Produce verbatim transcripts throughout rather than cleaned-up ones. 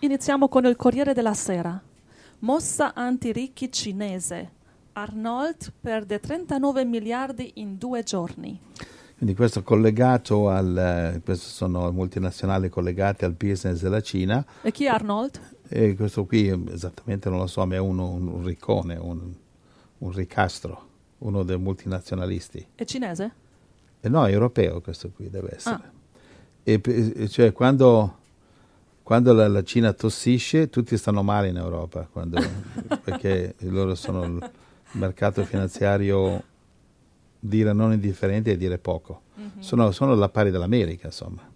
Iniziamo con il Corriere della Sera. Mossa anti-ricchi cinese. Arnold perde trentanove miliardi in due giorni. Quindi questo collegato al, queste sono multinazionali collegate al business della Cina. E chi è Arnold? E questo qui esattamente non lo so, ma è uno, un, un riccone, un, un ricastro, uno dei multinazionalisti. È cinese? E no, è europeo questo qui, deve essere. Ah. E, e cioè quando, quando la, la Cina tossisce, tutti stanno male in Europa, quando, perché loro sono il mercato finanziario, dire non indifferente e dire poco. Mm-hmm. Sono, sono alla pari dell'America, insomma.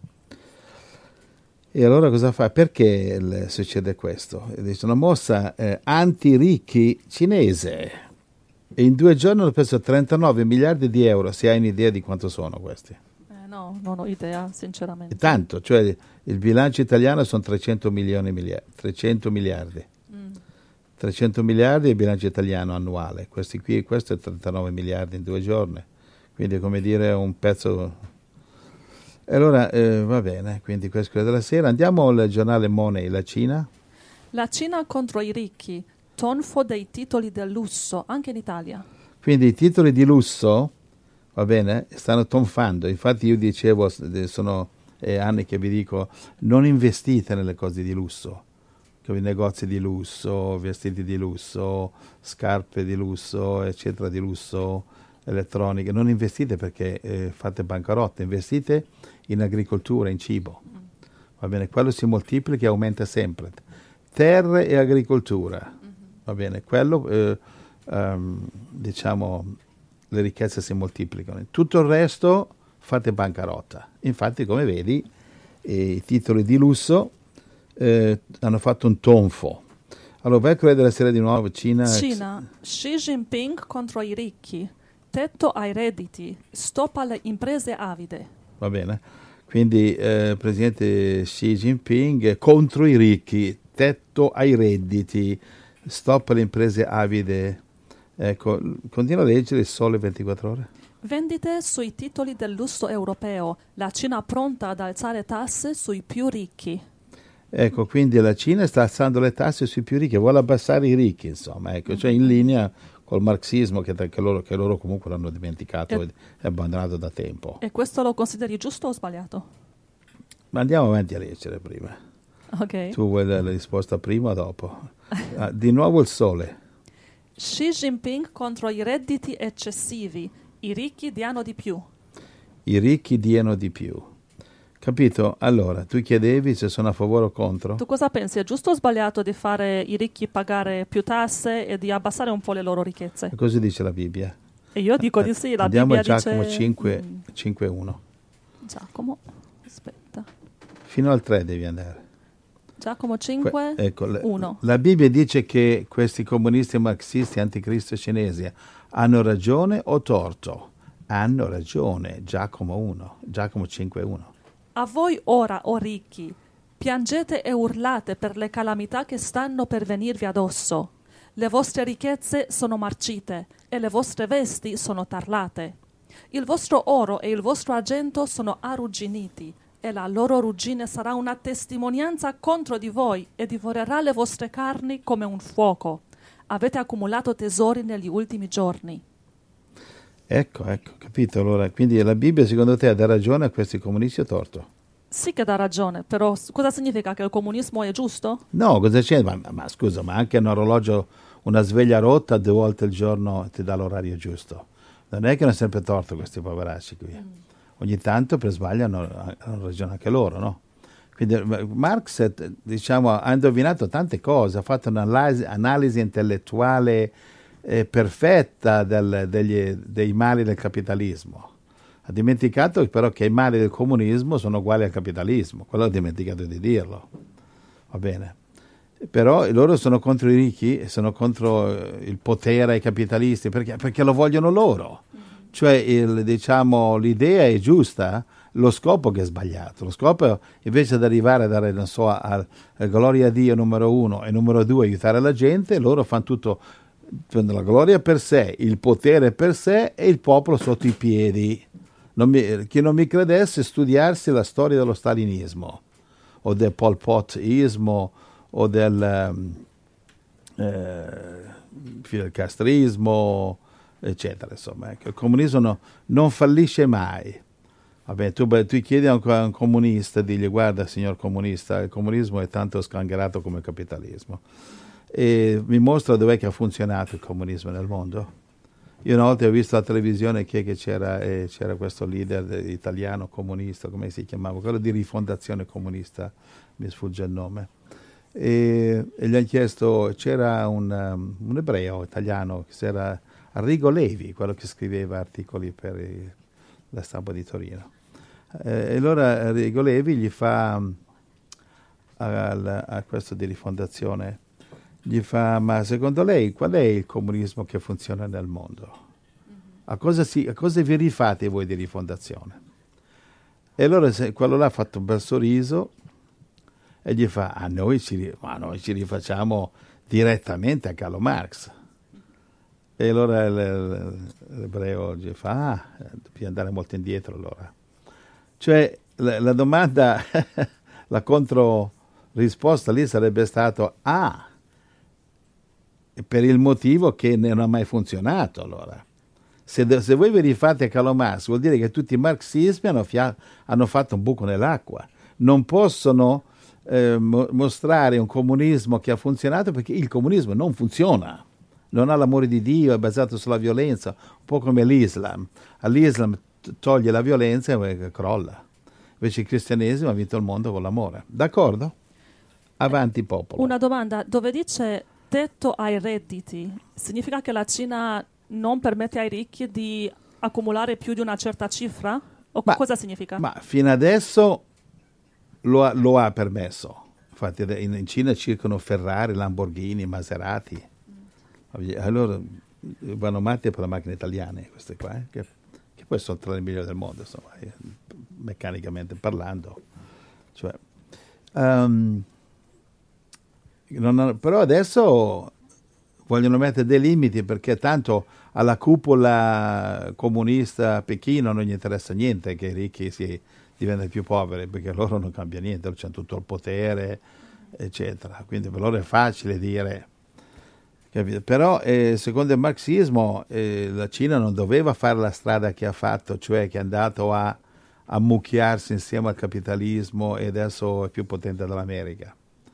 E allora cosa fa? Perché le, succede questo? Dice una mossa eh, anti-ricchi cinese. E in due giorni hanno preso trentanove miliardi di euro. Se hai un'idea di quanto sono questi? Eh, no, non ho idea, sinceramente. E tanto, cioè il bilancio italiano sono trecento milioni, miliardi, trecento miliardi. Mm. trecento miliardi è il bilancio italiano annuale. Questi qui, questo è trentanove miliardi in due giorni. Quindi è come dire un pezzo... E allora eh, va bene, quindi questo è della sera. Andiamo al giornale Money, la Cina. La Cina contro i ricchi, tonfo dei titoli del lusso, anche in Italia. Quindi i titoli di lusso, va bene, stanno tonfando. Infatti io dicevo, sono eh, anni che vi dico, non investite nelle cose di lusso. Negozi di lusso, vestiti di lusso, scarpe di lusso, eccetera, di lusso, elettroniche. Non investite perché eh, fate bancarotta, investite in agricoltura, in cibo. Mm. Va bene, quello si moltiplica e aumenta sempre. Terre e agricoltura. Mm-hmm. Va bene, quello eh, um, diciamo le ricchezze si moltiplicano. Tutto il resto fate bancarotta. Infatti, come vedi, eh, i titoli di lusso eh, hanno fatto un tonfo. Allora, vai a Corriere della Sera di nuovo, Cina. Cina, Xi Jinping contro i ricchi. Tetto ai redditi, stop alle imprese avide. Va bene, quindi eh, Presidente Xi Jinping contro i ricchi, tetto ai redditi, stop alle imprese avide. Ecco, continua a leggere il Sole ventiquattro Ore. Vendite sui titoli del lusso europeo, la Cina pronta ad alzare tasse sui più ricchi. Ecco, quindi la Cina sta alzando le tasse sui più ricchi, vuole abbassare i ricchi, insomma, ecco, cioè in linea col marxismo che, che, loro, che loro comunque l'hanno dimenticato e, e abbandonato da tempo. E questo lo consideri giusto o sbagliato? Ma andiamo avanti a leggere prima. Ok. Tu vuoi la, la risposta prima o dopo? Ah, di nuovo il Sole. Xi Jinping contro i redditi eccessivi, i ricchi diano di più. I ricchi diano di più. Capito? Allora, tu chiedevi se sono a favore o contro? Tu cosa pensi? È giusto o sbagliato di fare i ricchi pagare più tasse e di abbassare un po' le loro ricchezze? E così dice la Bibbia. E io dico di sì, la Andiamo Bibbia a Giacomo dice... cinque, Mm. cinque uno. Giacomo, aspetta. Fino al tre devi andare. Giacomo cinque, que- ecco, uno. La, la Bibbia dice che questi comunisti marxisti anticristo cinesi hanno ragione o torto? Hanno ragione. Giacomo uno, Giacomo cinque uno. A voi ora, o ricchi, piangete e urlate per le calamità che stanno per venirvi addosso. Le vostre ricchezze sono marcite e le vostre vesti sono tarlate. Il vostro oro e il vostro argento sono arrugginiti e la loro ruggine sarà una testimonianza contro di voi e divorerà le vostre carni come un fuoco. Avete accumulato tesori negli ultimi giorni. Ecco, ecco, capito. Allora, quindi la Bibbia secondo te dà ragione a questi comunisti o torto? Sì che dà ragione, però cosa significa che il comunismo è giusto? No, cosa c'è? Ma, ma scusa, ma anche un orologio, una sveglia rotta due volte al giorno ti dà l'orario giusto. Non è che hanno sempre torto questi poveracci qui. Mm. Ogni tanto per sbaglio hanno, hanno ragione anche loro, no? Quindi Marx, diciamo, ha indovinato tante cose, ha fatto un'analisi analisi intellettuale eh, perfetta del, degli, dei mali del capitalismo. Ha dimenticato però che i mali del comunismo sono uguali al capitalismo, quello ha dimenticato di dirlo. Va bene. Però loro sono contro i ricchi, sono contro il potere ai capitalisti, perché, perché lo vogliono loro. Cioè, il, diciamo, l'idea è giusta, lo scopo che è sbagliato. Lo scopo, invece di arrivare a dare, non so, a, a gloria a Dio numero uno e numero due, aiutare la gente, loro fanno tutto, prendono la gloria per sé, il potere per sé e il popolo sotto i piedi. Non mi, chi non mi credesse, studiarsi la storia dello stalinismo o del Pol Potismo o del eh, fil castrismo, eccetera. Insomma, ecco, il comunismo no, non fallisce mai. Vabbè, tu, tu chiedi a un, a un comunista, digli: guarda signor comunista, il comunismo è tanto sgangherato come il capitalismo, e mi mostra dov'è che ha funzionato il comunismo nel mondo. Io una volta ho visto la televisione che, che c'era, eh, c'era questo leader italiano comunista, come si chiamava, quello di Rifondazione Comunista, mi sfugge il nome, e, e gli hanno chiesto, c'era un, um, un ebreo italiano, che era Arrigo Levi, quello che scriveva articoli per il, la Stampa di Torino. Eh, e allora Arrigo Levi gli fa um, a, a questo di Rifondazione, gli fa: ma secondo lei qual è il comunismo che funziona nel mondo? A cosa, si, a cosa vi rifate voi di Rifondazione? E allora se, quello là ha fatto un bel sorriso e gli fa: a noi ci, ma noi ci rifacciamo direttamente a Carlo Marx. E allora l'ebreo gli fa: ah, devi andare molto indietro allora. Cioè la, la domanda, la controrisposta lì sarebbe stato: ah, per il motivo che non ha mai funzionato. Allora, se, se voi vi rifate a Carlo Marx, vuol dire che tutti i marxismi hanno, fia- hanno fatto un buco nell'acqua. Non possono eh, mo- mostrare un comunismo che ha funzionato, perché il comunismo non funziona, non ha l'amore di Dio, è basato sulla violenza, un po' come l'Islam. All'Islam t- toglie la violenza e crolla. Invece il cristianesimo ha vinto il mondo con l'amore. D'accordo? Avanti popolo. Una domanda: dove dice tetto ai redditi, significa che la Cina non permette ai ricchi di accumulare più di una certa cifra? O ma, cosa significa? Ma fino adesso lo ha, lo ha permesso. Infatti in, in Cina circolano Ferrari, Lamborghini, Maserati. Allora vanno matti per le macchine italiane queste qua, eh, che, che poi sono tra le migliori del mondo, insomma, meccanicamente parlando. Cioè, um, non, però adesso vogliono mettere dei limiti, perché tanto alla cupola comunista a Pechino non gli interessa niente che i ricchi si diventino più poveri, perché loro non cambia niente, c'è tutto il potere, eccetera. Quindi per loro è facile dire, capito? Però eh, secondo il marxismo eh, la Cina non doveva fare la strada che ha fatto, cioè che è andato a ammucchiarsi insieme al capitalismo e adesso è più potente dell'America.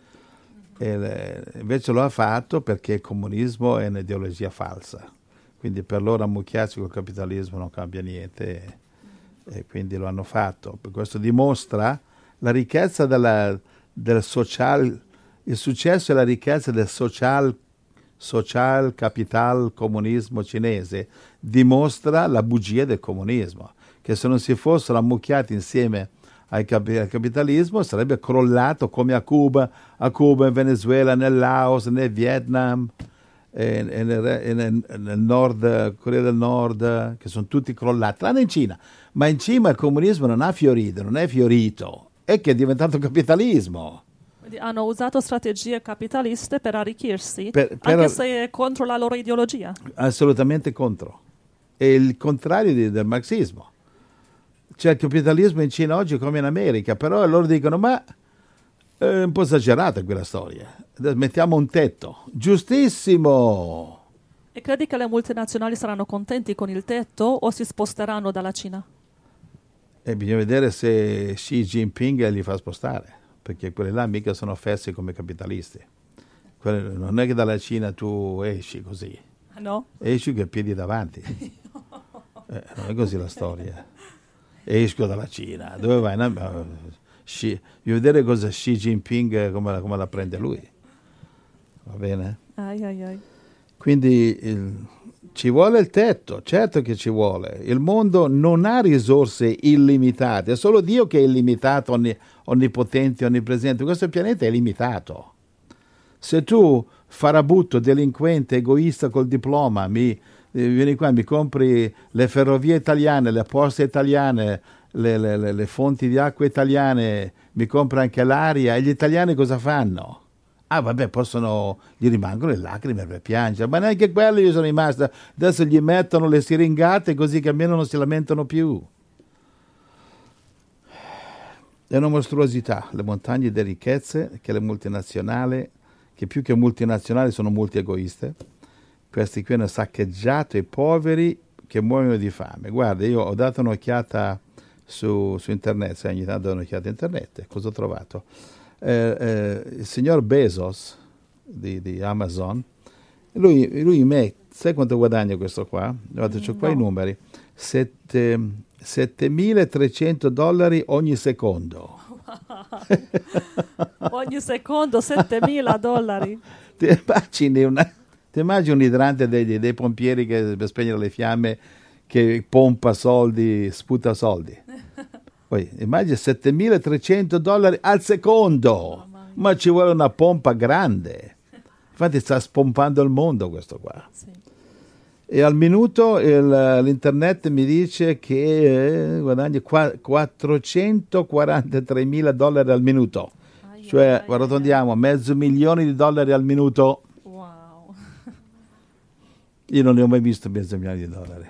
E invece lo ha fatto perché il comunismo è un'ideologia falsa, quindi per loro ammucchiarsi col capitalismo non cambia niente, e, e quindi lo hanno fatto. Per questo dimostra la ricchezza della, del social, il successo e la ricchezza del social, social capital comunismo cinese, dimostra la bugia del comunismo, che se non si fossero ammucchiati insieme al capitalismo sarebbe crollato, come a Cuba, a Cuba, in Venezuela, nel Laos, nel Vietnam, e, e nel, e nel, nel Nord, Corea del Nord, che sono tutti crollati, tranne in Cina. Ma in Cina il comunismo non ha fiorito, non è fiorito, è che è diventato capitalismo. Quindi hanno usato strategie capitaliste per arricchirsi, per, per, anche se è contro la loro ideologia. Assolutamente contro. È il contrario di, del marxismo. C'è il capitalismo in Cina oggi come in America, però loro dicono: ma è un po' esagerata quella storia, mettiamo un tetto. Giustissimo! E credi che le multinazionali saranno contenti con il tetto o si sposteranno dalla Cina? E bisogna vedere se Xi Jinping li fa spostare, perché quelli là mica sono fessi come capitalisti. Quelli, non è che dalla Cina tu esci così, no? Esci che piedi davanti. Eh, non è così la storia. Esco dalla Cina, dove vai? No, Xi, devi vedere cosa Xi Jinping, come la, come la prende lui. Va bene? Ai, ai, ai. Quindi il, ci vuole il tetto, certo che ci vuole. Il mondo non ha risorse illimitate, è solo Dio che è illimitato, onn, onnipotente, onnipresente. Questo pianeta è limitato. Se tu, farabutto, delinquente, egoista col diploma, mi vieni qua, mi compri le ferrovie italiane, le poste italiane, le, le, le, le fonti di acqua italiane, mi compri anche l'aria, e gli italiani cosa fanno? Ah vabbè, possono, gli rimangono le lacrime per piangere, ma neanche quelli gli sono rimaste, adesso gli mettono le siringate così che almeno non si lamentano più. È una mostruosità, le montagne di ricchezze che le multinazionali, che più che multinazionali sono multiegoiste. Questi qui hanno saccheggiato i poveri che muoiono di fame. Guarda, io ho dato un'occhiata su, su internet, sai, ogni tanto do un'occhiata a internet, cosa ho trovato? Eh, eh, il signor Bezos di, di Amazon, lui, lui mette, sai quanto guadagna questo qua? Guarda, c'ho qua No. i numeri, Sette, settemilatrecento dollari ogni secondo. Ogni secondo settemila dollari. Ti immagini, una, ti immagini un idrante dei, dei pompieri che per spegnere le fiamme, che pompa soldi, sputa soldi. Poi immagini settemilatrecento dollari al secondo, ma ci vuole una pompa grande. Infatti sta spompando il mondo questo qua. Sì. E al minuto il, l'internet mi dice che eh, guadagni qua, quattrocentoquarantatremila dollari al minuto. Ai, Cioè, ai, ai, arrotondiamo, mezzo milione di dollari al minuto. Wow. Io non ne ho mai visto mezzo milione di dollari.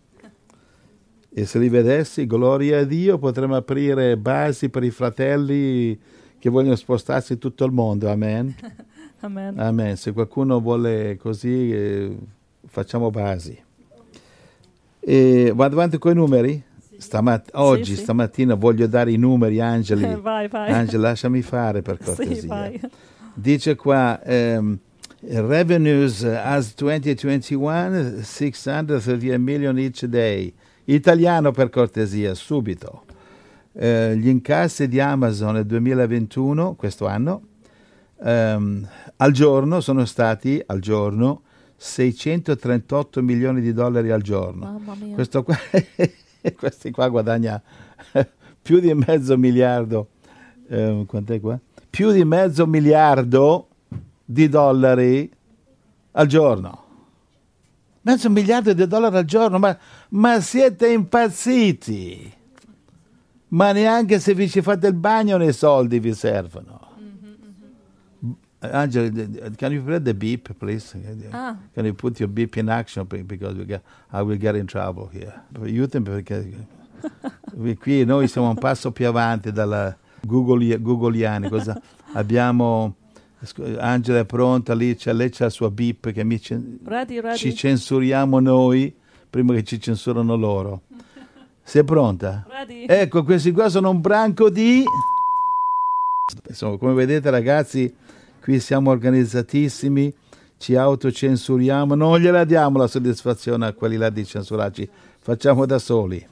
E se li vedessi, gloria a Dio, potremmo aprire basi per i fratelli che vogliono spostarsi in tutto il mondo. Amen. Amen. Amen. Se qualcuno vuole così, eh, facciamo basi. E vado avanti con i numeri? Stamat- oggi, Sì, sì. stamattina, voglio dare i numeri, Angeli. Eh, vai, vai. Angela, lasciami fare per cortesia. Sì, vai. Dice qua, um, revenues as twenty twenty-one, six hundred thirty million each day. Italiano per cortesia, subito. Eh, gli incassi di Amazon nel duemilaventuno, questo anno, um, al giorno sono stati, al giorno, seicentotrentotto milioni di dollari al giorno. Mamma mia. Questo qua, questi qua guadagna più di mezzo miliardo, eh, quant'è qua? Più di mezzo miliardo di dollari al giorno. Mezzo miliardo di dollari al giorno, ma, ma siete impazziti? Ma neanche se vi ci fate il bagno nei soldi vi servono. Angela, can you play the beep, please? Ah. Can you put your beep in action because we get, I will get in trouble here. Aiutami perché qui noi siamo un passo più avanti dalla Google, Googleiani. Cosa abbiamo? Angela è pronta lì, c'è, lei c'ha il suo beep che mi cen- Ready, ready. ci censuriamo noi prima che ci censurano loro. Sei pronta? Ready. Ecco, questi qua sono un branco di... Insomma, come vedete ragazzi, qui siamo organizzatissimi, ci autocensuriamo, non gliela diamo la soddisfazione a quelli là di censurarci, facciamo da soli.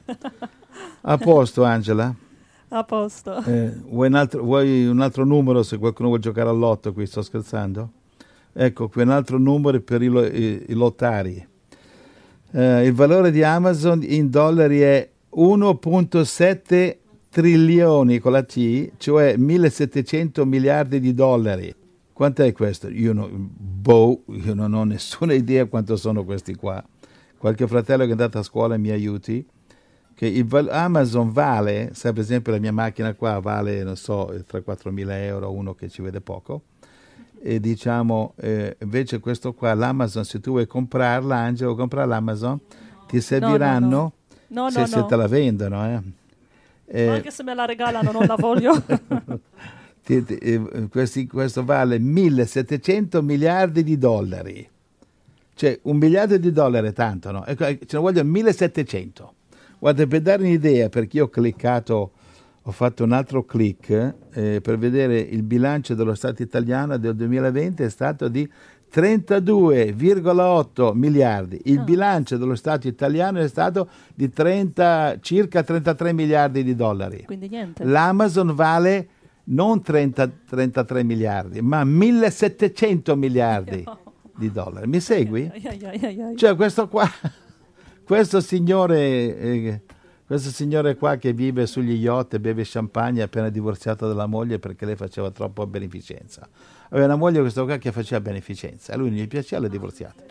A posto, Angela? A posto. Eh, vuoi, un altro, vuoi un altro numero se qualcuno vuole giocare all'otto qui? Sto scherzando? Ecco, qui un altro numero per i, i, i lottari. Eh, il valore di Amazon in dollari è uno virgola sette trilioni con la T, cioè millesettecento miliardi di dollari. Quant'è questo? Io, no, boh, io non ho nessuna idea quanto sono questi qua. Qualche fratello che è andato a scuola mi aiuti. Che il val- Amazon vale, sai per esempio la mia macchina qua vale, non so, tre quattro mila euro, uno che ci vede poco. E diciamo, eh, invece questo qua, l'Amazon, se tu vuoi comprarla, Angelo, comprare l'Amazon, ti serviranno, no, no. No, se, no, se no. te la vendono, eh. Eh, Anche se me la regalano non la voglio. ti, ti, eh, questi, questo vale millesettecento miliardi di dollari. Cioè, un miliardo di dollari è tanto, no? Ecco, ce ne vogliono millesettecento. Guarda, per dare un'idea, perché io ho cliccato, ho fatto un altro click eh, per vedere il bilancio dello Stato italiano del duemilaventi, è stato di trentadue virgola otto miliardi. Il Ah. bilancio dello Stato italiano è stato di trenta, circa trentatré miliardi di dollari. Quindi niente. L'Amazon vale non trenta, trentatré miliardi, ma millesettecento miliardi di dollari. Mi segui? Ai, ai, ai, ai, ai. Cioè questo qua, questo signore, eh, questo signore qua che vive sugli yacht e beve champagne, è appena divorziato dalla moglie perché lei faceva troppo beneficenza. Aveva una moglie questo qua che faceva beneficenza, a lui non gli piaceva, l'ha divorziata.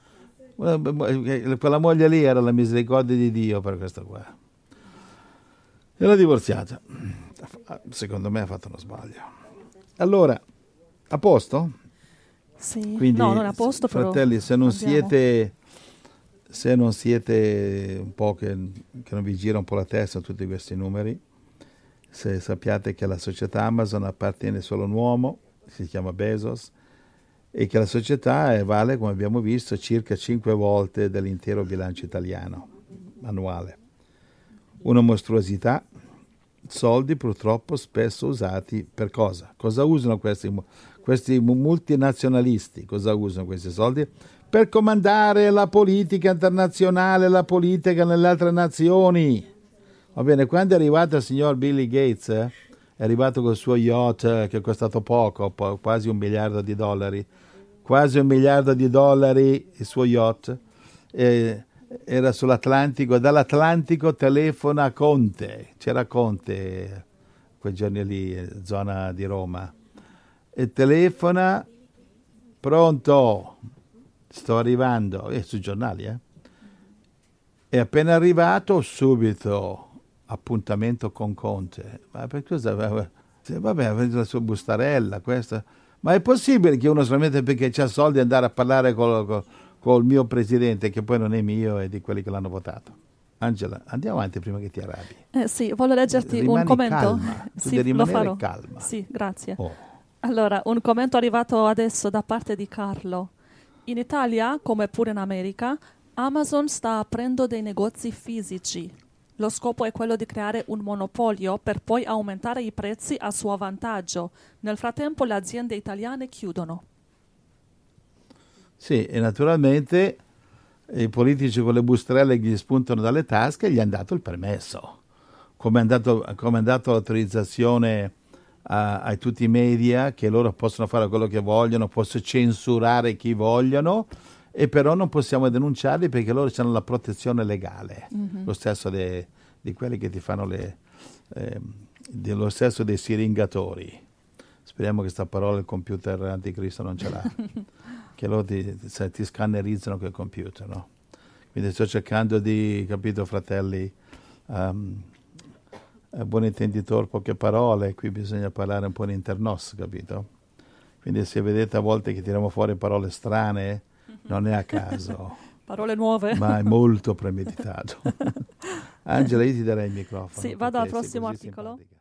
Quella moglie lì era la misericordia di Dio per questo qua. E l'ha divorziata. Secondo me ha fatto uno sbaglio. Allora, a posto? Sì. Quindi, no, non è a posto, fratelli, però se non andiamo. siete se non siete un po' che, che non vi gira un po' la testa tutti questi numeri, Se sappiate che la società Amazon appartiene solo a un uomo, si chiama Bezos, e che la società è, vale, come abbiamo visto, circa cinque volte dell'intero bilancio italiano annuale. Una mostruosità, soldi purtroppo spesso usati per cosa? Cosa usano questi, questi multinazionalisti? Cosa usano questi soldi? Per comandare la politica internazionale, la politica nelle altre nazioni. Va bene, quando è arrivato il signor Billy Gates, eh, è arrivato col suo yacht eh, che è costato poco, po- quasi un miliardo di dollari, quasi un miliardo di dollari il suo yacht, eh, era sull'Atlantico, dall'Atlantico telefona a Conte, c'era Conte quei giorni lì, zona di Roma, e telefona, pronto, sto arrivando, è sui giornali, eh? È appena arrivato, subito appuntamento con Conte. Ma per cosa? Vabbè, avete la sua bustarella, questa. Ma è possibile che uno solamente perché c'ha soldi andare a parlare col, col, col mio presidente, che poi non è mio, e di quelli che l'hanno votato? Angela, andiamo avanti prima che ti arrabbi. Eh, sì, voglio leggerti Rimani un commento. calma. Tu Sì, devi lo rimanere farò. calma. Sì, grazie. Oh. Allora, un commento arrivato adesso da parte di Carlo. In Italia, come pure in America, Amazon sta aprendo dei negozi fisici. Lo scopo è quello di creare un monopolio per poi aumentare i prezzi a suo vantaggio. Nel frattempo le aziende italiane chiudono. Sì, e naturalmente i politici con le bustrelle che gli spuntano dalle tasche gli hanno dato il permesso. Come è andato, come è andato l'autorizzazione a, a tutti i media, che loro possono fare quello che vogliono, possono censurare chi vogliono, e però non possiamo denunciarli perché loro hanno la protezione legale, mm-hmm. Lo stesso de, di quelli che ti fanno le eh, di, lo stesso dei siringatori. Speriamo che sta parola il computer anticristo non ce l'ha, che loro ti, ti, ti scannerizzano col computer, no? Quindi sto cercando di, capito, fratelli, um, buon intenditor, poche parole, qui bisogna parlare un po' in internos, capito? Quindi se vedete a volte che tiriamo fuori parole strane, non è a caso. Parole nuove. Ma è molto premeditato. Angela, io ti darei il microfono. Sì, vado al prossimo articolo. Simpatica.